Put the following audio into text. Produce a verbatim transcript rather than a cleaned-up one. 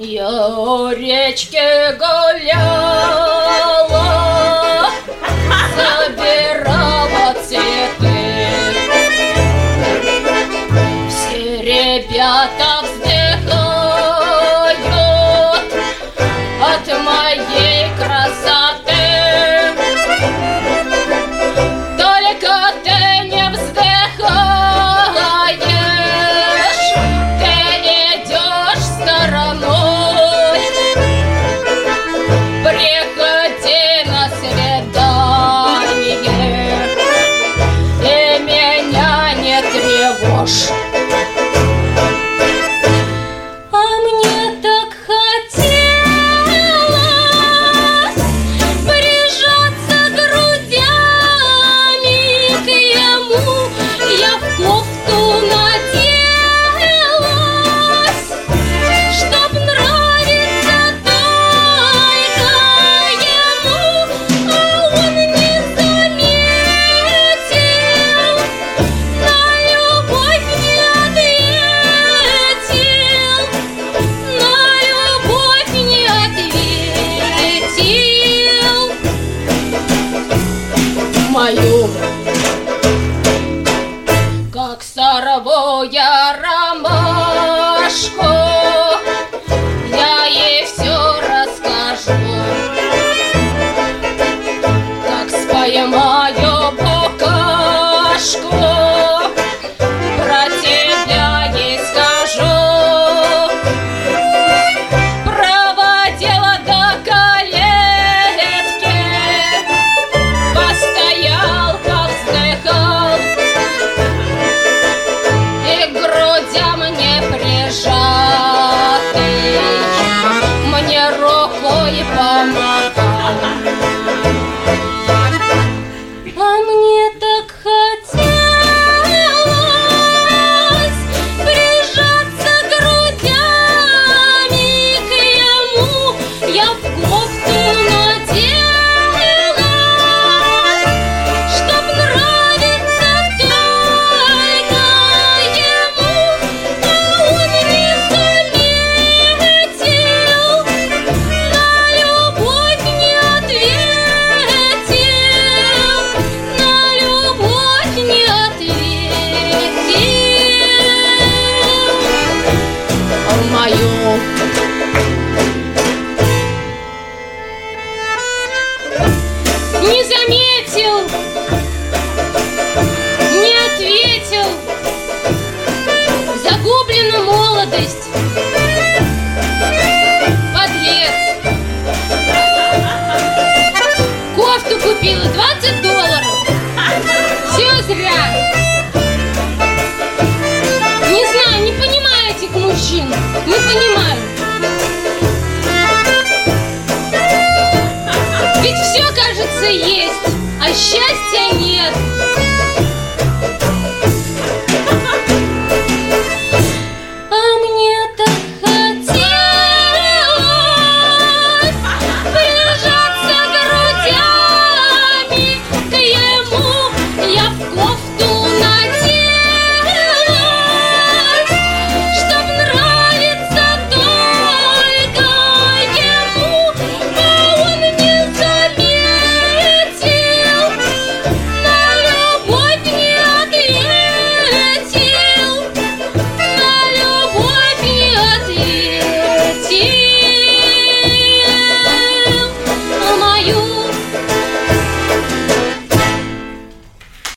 Я у речки гуляла, собирала цветы. Все ребята вздыхают от моей красоты. Только ты не вздыхаешь, ты идешь стороной. Приходи на свидание и меня не тревожь. А мне так хотелось прижаться грудями к ему. Я в кофту наделась, чтоб нравиться только ему. А он не заметил, на любовь не ответил, на любовь не ответил. Мою, как сорву я ромашку, я ей все расскажу. Как споймаю букашку, про тебя ей скажу. Проводила до калитки, постоял, повздыхал, и к грудям не прижатый мне рукой помогал. А мне так хотелось прижаться грудями к ему. Я в кофту наделась, чтоб нравиться только ему. А он не заметил, на любовь не ответил, на любовь не ответил. Мою, Не заметил, не ответил, загублена молодость.